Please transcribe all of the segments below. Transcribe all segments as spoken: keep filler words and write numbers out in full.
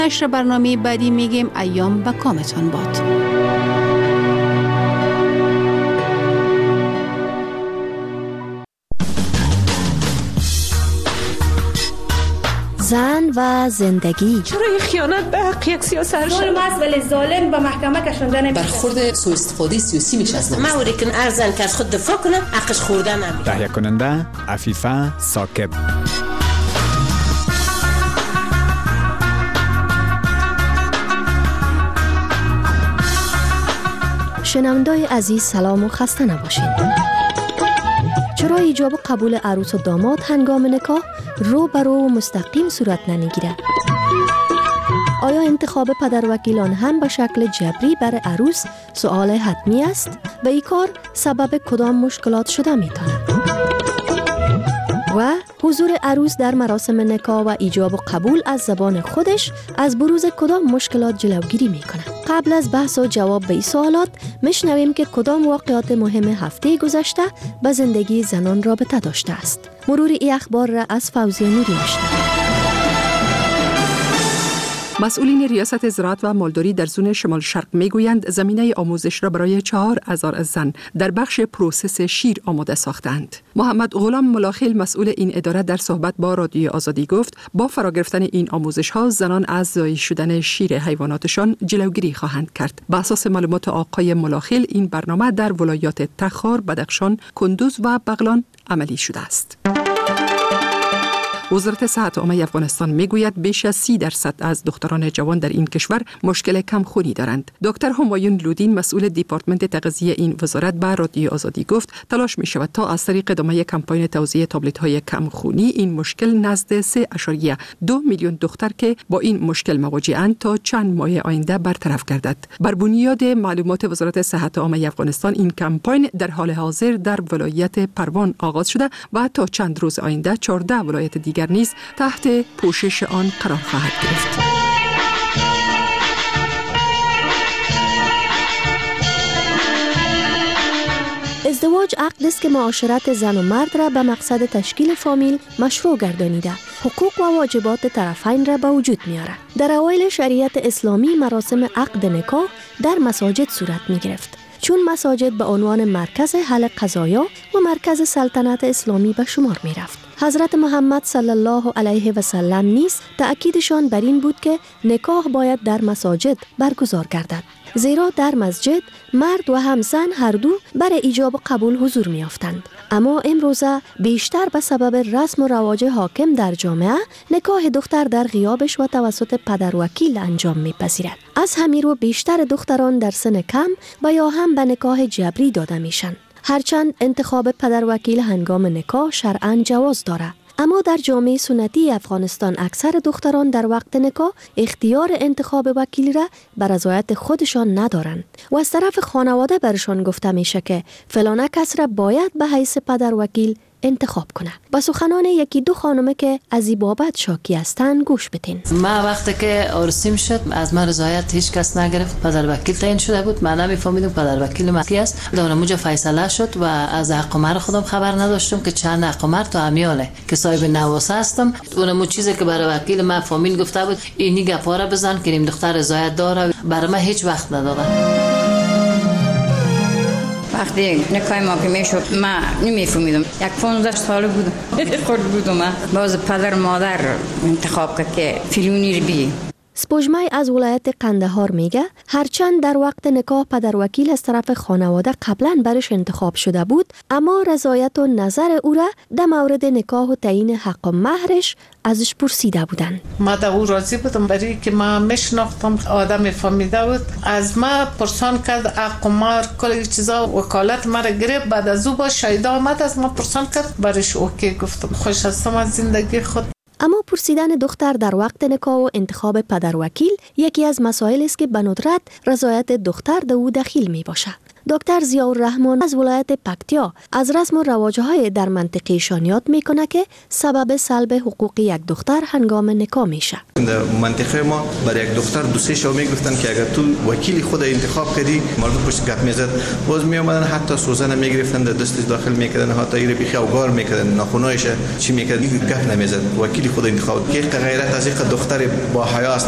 نشر برنامه بعدی میگیم ایام به کامتان باد. زن و زندگی. چرا این خیانت به حق یک سیاست ظلم است ولی ظالم به محکمه کشانده نمیشه. برخورد سوء استفاده سیاسی میشه از نمیشه. موری که ارزن که از خود دفاع کنه حقش خوردن نمیشه. تهیه کننده عفیفه ثاقب. شنوندای عزیز سلام و خسته نباشید. چرا ایجاب و قبول عروس و داماد هنگام نکاح رو به رو و مستقیم صورت نمیگیره؟ آیا انتخاب پدر وکیلان هم به شکل جبری بر عروس سؤال حتمی است و این کار سبب کدام مشکلات شده میتونه؟ و حضور عروس در مراسم نکاح و ایجاب و قبول از زبان خودش از بروز کدام مشکلات جلوگیری میکنه؟ قبل از بحث و جواب به این سوالات میشنویم که کدام واقعات مهم هفته گذشته به زندگی زنان رابطه داشته است. مرور این اخبار را از فوزیه نوری میشنویم. مسئولین ریاست زراعت و مالداری در زون شمال شرق میگویند زمینه آموزش را برای چهار هزار زن در بخش پروسس شیر آماده ساختند. محمد غلام ملاخیل مسئول این اداره در صحبت با رادیوی آزادی گفت با فرا گرفتن این آموزش ها زنان از ضایع شدن شیر حیواناتشان جلوگیری خواهند کرد. بر اساس معلومات آقای ملاخیل این برنامه در ولایات تخار، بدخشان، کندوز و بغلان عملی شده است. وزارت صحت عامه افغانستان میگوید بیش از سی درصد از دختران جوان در این کشور مشکل کمخونی دارند. دکتر همایون لودین مسئول دیپارتمنت تغذیه این وزارت به رادیوی آزادی گفت تلاش می شود تا از طریق ادامه کمپاین توزیع تابلت های کمخونی این مشکل نزد سه ممیز دو میلیون دختر که با این مشکل مواجه‌اند تا چند ماه آینده برطرف گردد. بر بنیاد معلومات وزارت صحت عامه افغانستان این کمپاین در حال حاضر در ولایت پروان آغاز شده و تا چند روز آینده چهارده ولایت دیگر نیز تحت پوشش آن قرار خواهد گرفت. ازدواج عقد است که معاشرت زن و مرد را به مقصد تشکیل فامیل مشروع گردانیده، حقوق و واجبات طرفین را به وجود میاره. در اوایل شریعت اسلامی مراسم عقد نکاح در مساجد صورت می گرفت، چون مساجد به عنوان مرکز حل قضایا و مرکز سلطنت اسلامی به شمار می رفت. حضرت محمد صلی الله علیه و سلم نیز تأکیدشان بر این بود که نکاح باید در مساجد برگزار گردد، زیرا در مسجد مرد و همزن هر دو برای ایجاب قبول حضور می یافتند. اما امروزه بیشتر به سبب رسم و رواج حاکم در جامعه نکاح دختر در غیابش و توسط پدر وکیل انجام می پذیرد. از همین رو بیشتر دختران در سن کم و یا هم به نکاح جبری داده میشن. هرچند انتخاب پدر وکیل هنگام نکاح شرعاً جواز دارد، اما در جامعه سنتی افغانستان اکثر دختران در وقت نکاح اختیار انتخاب وکیل را بر رضایت خودشان ندارند و از طرف خانواده برشان گفته میشه که فلانه کس را باید به حیث پدر وکیل انتخاب کنه. با سخنان یکی دو خانمه که از این بابت شاکی هستند گوش بدین. ما وقتی که عروسیم شد از من رضایت هیچ کس نگرفت. پدر وکیل تعیین شده بود، من نمیفهمیدم پدر وکیل ما کی است. دورم اونجا فیصله شد و از حق مر خودم خبر نداشتم که چند حق مر تو امیاله که صاحب نواسه هستم. اونم چیزی که برای وکیل ما فامیل گفته بود اینی گپاره بزن که این دختر رضایت داره، برای من هیچ وقت نداده. وقتی نکاح ما که میشد من نمیفهمیدم، یک پانزده ساله بودم خود بودم، باز پدر مادر انتخاب کرد که فیلونی رو بی. سپوجمای از ولایت قندهار میگه هرچند در وقت نکاح پدر وکیل از طرف خانواده قبلا برش انتخاب شده بود، اما رضایت و نظر او را در مورد نکاح و تعیین حق و مهرش ازش پرسیده بودن. ما در او راضی بودم، برای که ما میشناختم، آدم فهمیده بود، از ما پرسان کرد حق و مهر کلی چیزا، وکالت ما را گرفت. بعد از او با شهید آمد از ما پرسان کرد، برش اوکی گفتم خوش هستم از زندگی خود. اما پرسیدن دختر در وقت نکاح و انتخاب پدر وکیل یکی از مسائل است که به ندرت رضایت دختر در او دخیل می باشد. دکتر ضیاءالرحمن از ولایت پکتیا از رسم و رواج‌های در منطقه شان یاد میکنه که سبب سلب حقوق یک دختر هنگام نکاح میشه. در منطقه ما برای یک دختر دو سه شو میگفتن که اگر تو وکیل خود انتخاب کردی مردم پشت گپ میزد، باز می اومدن حتی سوزن میگرفتن در دستش داخل میکردن، حتی ایره بیخی اوگار میکردن، ناخونایش چی میکردن گپ نمیزد. وکیل خود انتخاب که غیرت از یک دختر با حیا است.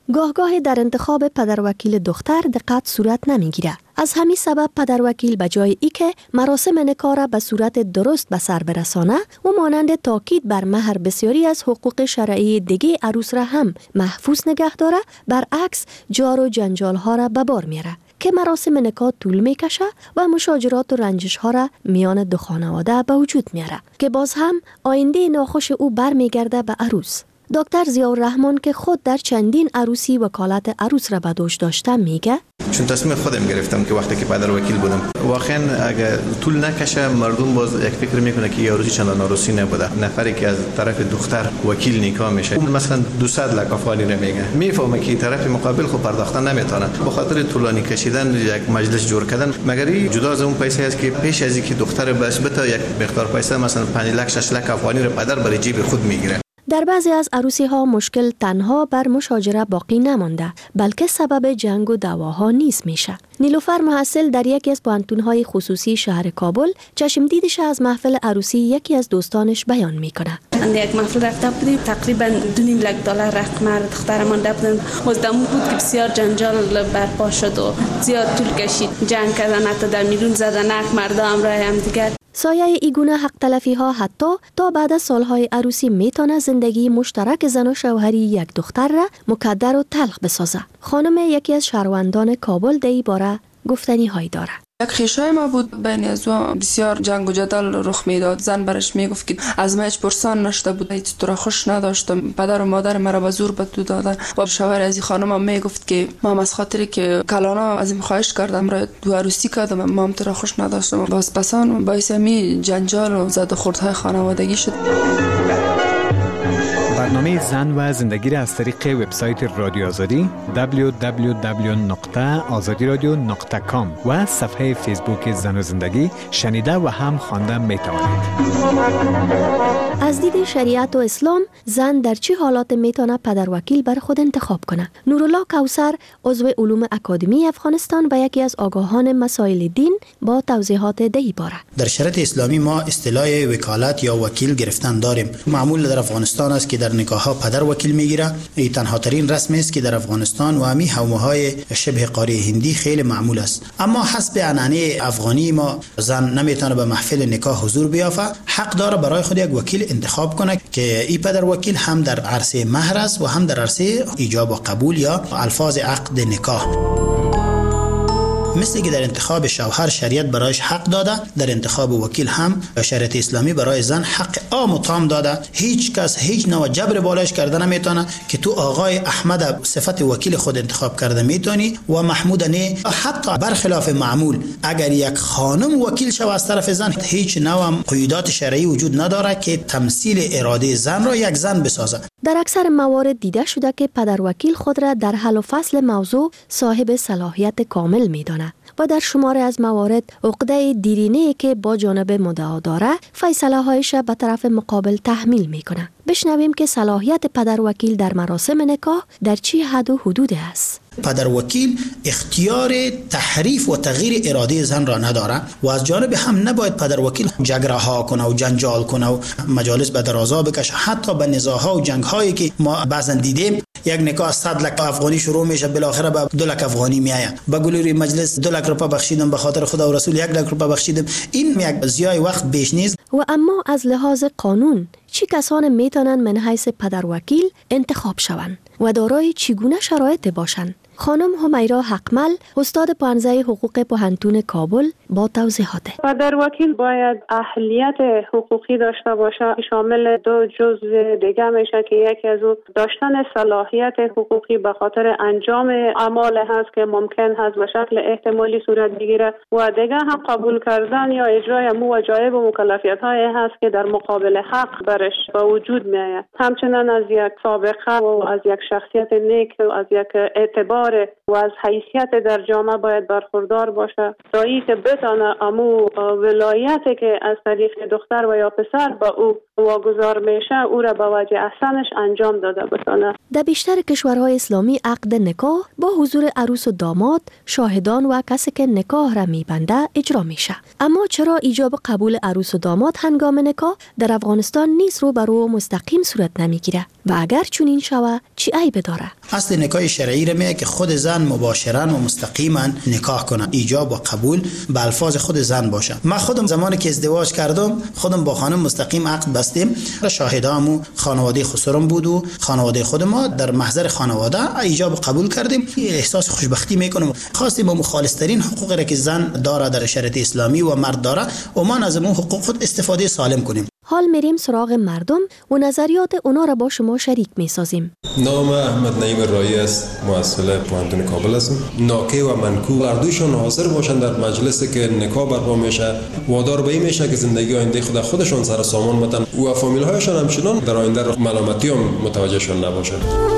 گاه در انتخاب پدروکیل دختر دقت صورت نمیگیره. از همین سبب پدروکیل به جای ای که مراسم نکاح را به صورت درست به سر برسانه و مانند تاکید بر مهر بسیاری از حقوق شرعی دیگه عروس را هم محفوظ نگه داره، برعکس جار و جنجال ها را به بار میاره که مراسم نکاح طول میکشه و مشاجرات و رنجش ها را میان دو خانواده به وجود میاره که باز هم آینده ناخوش او برمیگرده به عروس. دکتر ضیاءالرحمن که خود در چندین عروسی وکالت عروس را به دوش داشته میگه چون تصمیم خودم گرفتم که وقتی که پدر وکیل بودم واقعا اگه طول نکشه مردم باز یک فکر میکنه که عروسی چندان عروسی نبوده، نفری که از طرف دختر وکیل نکاح میشه مثلا دویست لک افغانی رو میگه، میفهمه که طرف مقابل خود پرداختن نمیتونه به خاطر طولانی کشیدن یک مجلس جور کردن، مگر جدا از اون پیسه است که پیش از اینکه دختر بس بتا یک مقدار پیسه مثلا پنج لک شش لک افغانی رو پدر برای جیب خود میگیره. در بعضی از عروسی ها مشکل تنها بر مشاجره باقی نمانده بلکه سبب جنگ و دعواها نیز میشه. نیلوفر محصل در یکی از پانتون‌های خصوصی شهر کابل چشم دیدش از محفل عروسی یکی از دوستانش بیان میکنه. اند یک محفل رفته بودیم تقریبا دو نیم لک دلار رقم دخترمان دادن، مزدمون بود که بسیار جنجال برپا شد و زیاد طول کشید، جنگ کردن، حتی در میدون زدن یک مردم را هم دیگر. سایه ایگونه حق تلفی ها حتی تا بعد از سالهای عروسی میتونه زندگی مشترک زن و شوهری یک دختر را مکدر و تلخ بسازه. خانم یکی از شهروندان کابل در این باره گفتنی هایی داره. یک خیشای ما بود بین از او بسیار جنگ و جدل رخ میداد. زن برش میگفت که از من هیچ پرسان نشده بود، هیچ تو را خوش نداشتم، پدر و مادر مرا به زور به تو دادن. و شوهر از این خانم هم میگفت که ما از خاطری که کلانا از این خواهش کردم را دو عروسی کردم، ما هم تو را خوش نداشتم. باز پسان باعث می جنجال و زد و خوردهای خانوادگی شد. برنامه زن و زندگی را از طریق وبسایت رادیو آزادی دبلیو دبلیو دبلیو نقطه آزادی رادیو نقطه کام و صفحه فیسبوک زن و زندگی شنیده و هم خوانده می توانید. از دید شریعت و اسلام زن در چه حالات میتونه پدر وکیل بر خود انتخاب کنه؟ نورالله کوثر عضو علوم اکادمی افغانستان و یکی از آگاهان مسائل دین با توضیحات دهی باره. در شریعت اسلامی ما اصطلاح وکالت یا وکیل گرفتن داریم. معمول در افغانستان است که در نکاح‌ها پدر وکیل میگیره. این تنها ترین رسمی است که در افغانستان و همین حومه‌های شبه قاره هندی خیلی معمول است. اما حسب عنعنه افغانی ما زن نمیتونه به محفل نکاح حضور بیافته، حق داره برای خود یک وکیل انتخاب کنه که این پدر وکیل هم در عرصه مهر است و هم در عرصه ایجاب و قبول یا الفاظ عقد نکاح. مثل که در انتخاب شوهر شریعت برایش حق داده، در انتخاب وکیل هم شریعت اسلامی برای زن حق عام و تام داده. هیچ کس هیچ نوع جبر بالایش کرده نمیتونه که تو آقای احمد صفت وکیل خود انتخاب کرده میتونی و محمود نه. حتی برخلاف معمول اگر یک خانم وکیل شود از طرف زن، هیچ نوع قیودات شرعی وجود نداره که تمثیل اراده زن را یک زن بسازه. در اکثر موارد دیده شده که پدر وکیل خود را در حل و فصل موضوع صاحب صلاحیت کامل میداند و در شمار از موارد عقده دیرینه‌ای که با جانب مدعا داره فیصله هایش به طرف مقابل تحمیل میکنه. بشنویم که صلاحیت پدر وکیل در مراسم نکاح در چه حد و حدود است. پدر وکیل اختیار تحریف و تغییر اراده زن را نداره و از جانب هم نباید پدر وکیل جگره ها کنه و جنجال کنه و مجالس به درازا بکشه. حتی به نزاع‌ها و جنگ‌هایی که ما بعضن دیدیم، یک نکاح صد لک افغانی شروع میشه بالاخره به دو لک افغانی میآید. به گلوری مجلس دو لک روپیه بخشیدم به خاطر خدا و رسول، یک لک روپیه بخشیدم. این یک ضیاع وقت بیش نیست. و اما از لحاظ قانون چی کسان میتونن من حیث پدر وکیل انتخاب شوند و دارای چگونه شرایط باشند؟ خانم همیرا حقمل استاد پانزده حقوق پوهنتون کابل با توضیحات. پدر وکیل باید اهلیت حقوقی داشته باشه، شامل دو جزء دیگه میشه که یکی از اون داشتن صلاحیت حقوقی به خاطر انجام اعمال هست که ممکن هست به شکل احتمالی صورت بگیره و دیگه هم قبول کردن یا اجرای امور وجایب و مکلفیت های هست که در مقابل حق برش به وجود میاد. همچنین از یک سابقه و از یک شخصیت نیک و از یک اعتبار و از حیثیت در جامعه باید برخوردار باشه تا ای که بتانه امو ولایتی که از طریق دختر و یا پسر به او واگذار میشه او را به وجه احسنش انجام داده بتانه. در بیشتر کشورهای اسلامی عقد نکاح با حضور عروس و داماد، شاهدان و کسی که نکاح را میبنده اجرا میشه. اما چرا ایجاب قبول عروس و داماد هنگام نکاح در افغانستان نیز رو بر رو مستقیم صورت نمیگیره و اگر چنین شوه چی عیب داره؟ اصل نکاح شرعی را میگه که خود زن مباشرا و مستقیما نکاح کنه، ایجاب و قبول به الفاظ خود زن باشه. من خودم زمانی که ازدواج کردم خودم با خانم مستقیم عقد بستیم، شاهدامو خانواده خسرم بود و خانواده خود ما در محضر خانواده ایجاب و قبول کردیم. احساس خوشبختی میکنم. خواستیم با مخالصترین حقوقی را که زن داره در شریعت اسلامی و مرد داره و ما از اون حقوق خود استفاده سالم کنیم. حال میریم سراغ مردم و نظریات اونا را با شما شریک میسازیم. نام احمد نعیم رایی است، مؤسسه پوهنتون کابل هستم. ناکه و منکو هر دویشون حاضر باشن در مجلسی که نکاح برپا میشه، وادار به این میشه که زندگی آینده خود خودشون سر سامان بتن و فامیل هایشون همچنان در آینده ملامتی هم متوجهشون نباشه.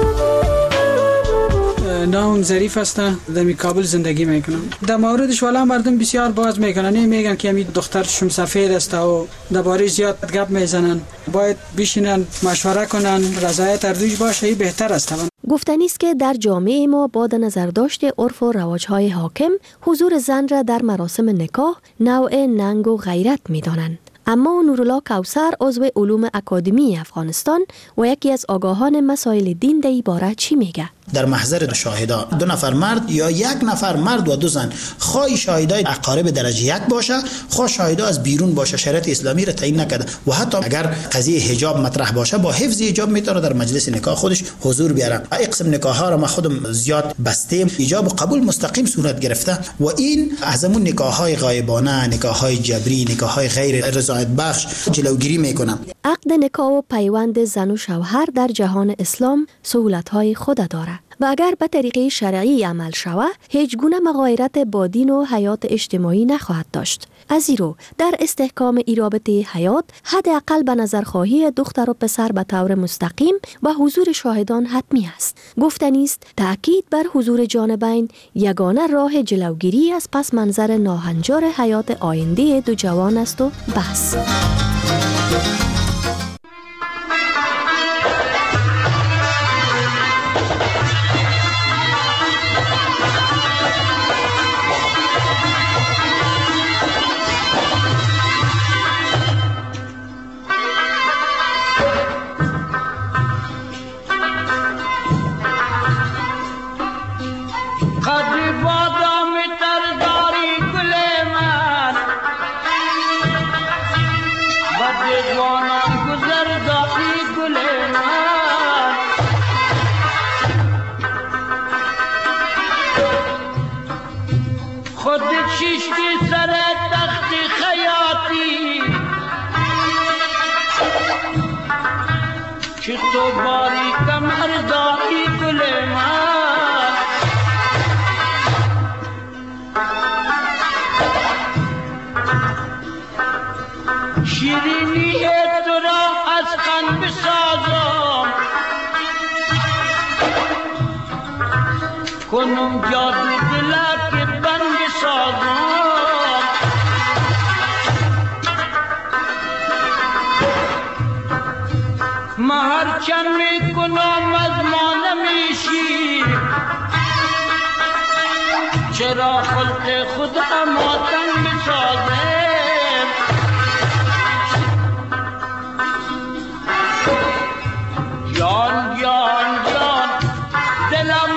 نام ظریف هستم، در کابل زندگی میکنم. در موردش والا مردم بسیار باز میکنن، میگن که همین دختر شم سفید است و درباره زیاد گپ میزنن. باید بشینن مشوره کنن، رضایت اردوش باشه، این بهتر است. گفتنی است که در جامعه ما با نظرداشت عرف و رواج‌های حاکم حضور زن را در مراسم نکاح نوع ننگ و غیرت میدانند. اما نورالله کوثر عضو علوم اکادمی افغانستان و یکی از آگاهان مسائل دین در این باره چی میگه؟ در محضر شاهدا دو نفر مرد یا یک نفر مرد و دو زن، خواهی شاهدای اقارب درجه یک باشه، خواه شاهدا از بیرون باشه، شریعت اسلامی را تعیین نکرده و حتی اگر قضیه حجاب مطرح باشه با حفظ حجاب میتونه در مجلس نکاح خودش حضور بیاره. این قسم نکاح ها را ما خودم زیاد بستیم، ایجاب و قبول مستقیم صورت گرفته و این از همون نکاح های غایبانه، نکاح های جبری، نکاح های غیر رضایت بخش جلوگیری میکنه. عقد نکاح و پیوند زن و شوهر در جهان اسلام سهولت های خود داره و اگر به طریقه شرعی عمل شود هیچ گونه مغایرت با دین و حیات اجتماعی نخواهد داشت. از این رو در استحکام این رابطه حیات حداقل به نظرخواهی دختر و پسر به طور مستقیم و حضور شاهدان حتمی است. گفتنی است تأکید بر حضور جانبین یگانه راه جلوگیری از پس منظر ناهنجار حیات آینده دو جوان است و بس. شیشتی سر تخت خیاطی که تو باری کمر داری گل من شیرینی تو را از خن بسازم کنم جادو دلت که بند سازم ما هر چند می کنم از ما نمیشی چرا خلق خود اماتن بسازم جان جان جان دلم